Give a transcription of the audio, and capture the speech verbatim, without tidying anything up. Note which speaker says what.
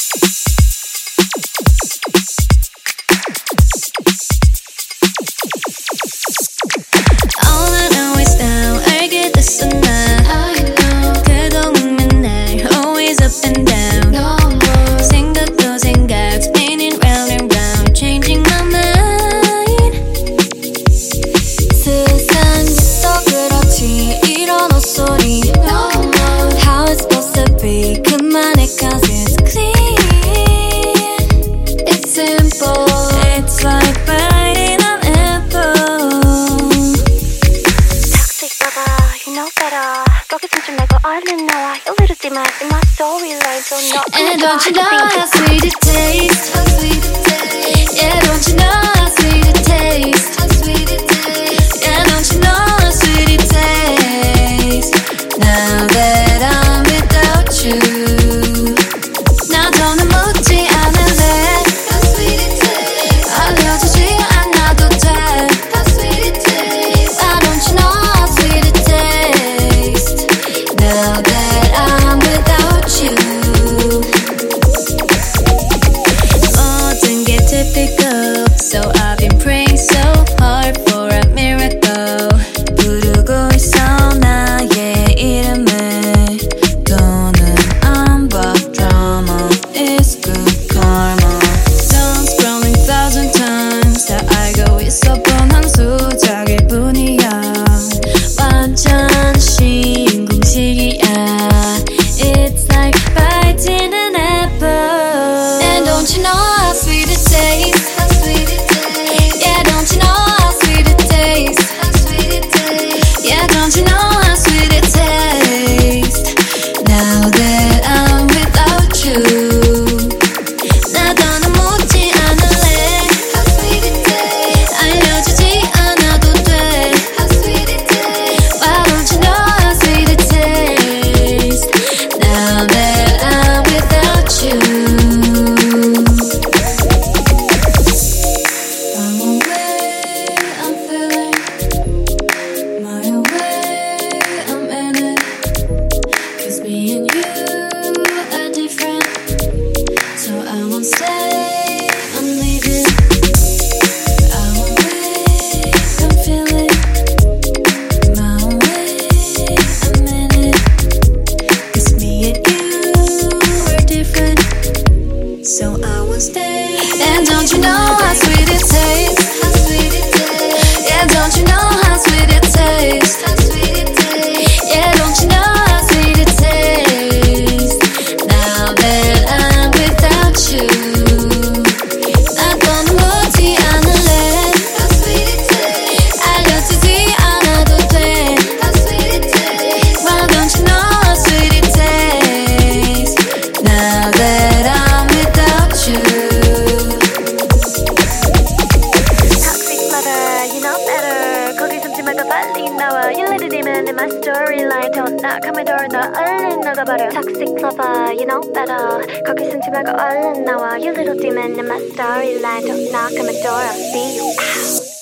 Speaker 1: All I know is now 알게 됐어 난 그동안 맨날 always up and down 생각도 생각 spinning round and round changing my mind 세상에서 그렇지 이런 헛소리 How it's supposed to be 그만해 cause it's clean It's simple It's like biting an apple
Speaker 2: Toxic lover, you know better 거기서 좀 말고 얼른 나와 이르지만 in my storyline so no
Speaker 1: And don't you know how sweet it tastes How sweet it tastes Yeah, don't you know how sweet it tastes How sweet it tastes Yeah, don't you know how sweet it tastes Now that I'm without you 나 더는 묻지 않을래 How sweet it tastes 알려주지 않아도 돼 How sweet it tastes Why don't you know how sweet it tastes Now that I'm without you 모든 게 typical So I've been praying so hard for a miracle 부르고 있어 나의 이름을 더는 안 봐 drama is good karma Done scrolling thousand times 다 알고 있어 뻔한 수작일 뿐이야 완전 쉬운 공식이야 It's like biting an apple And don't you know how sweet it tastes How sweet it tastes Yeah, don't you know how sweet it tastes How sweet it tastes Yeah, don't you know how sweet it tastes Now that I'm without you 나 더는 묻지 않을래 How sweet it tastes 알려주지 않아도 돼 How sweet it tastes Why don't you know how sweet it tastes Now that I'm without you I'm away, I'm feeling my way, I'm in it Cause me and you are different So I won't stay, I'm leaving I'm away, I'm feeling my way, I'm in it Cause me and you are different So I won't stay And don't you know how sweet it tastes How sweet it tastes Yeah, don't you know how sweet it tastes How sweet it tastes Yeah, don't you know how sweet it tastes Now that I'm without you 나 더는 묻지 않을래 How sweet it tastes 알려주지 않아도 돼 How sweet it tastes Why don't you know how sweet it tastes Now that I'm without you
Speaker 2: Toxic lover, you know better 거기 숨지 말고 빨리 나와 You let it in in my storyline 더 나가면 더 얼른 나가버려 Toxic lover, you know better 거기 숨지 말고 얼른 나와 You little demon in my storyline 더 나가면 더 I'll see you out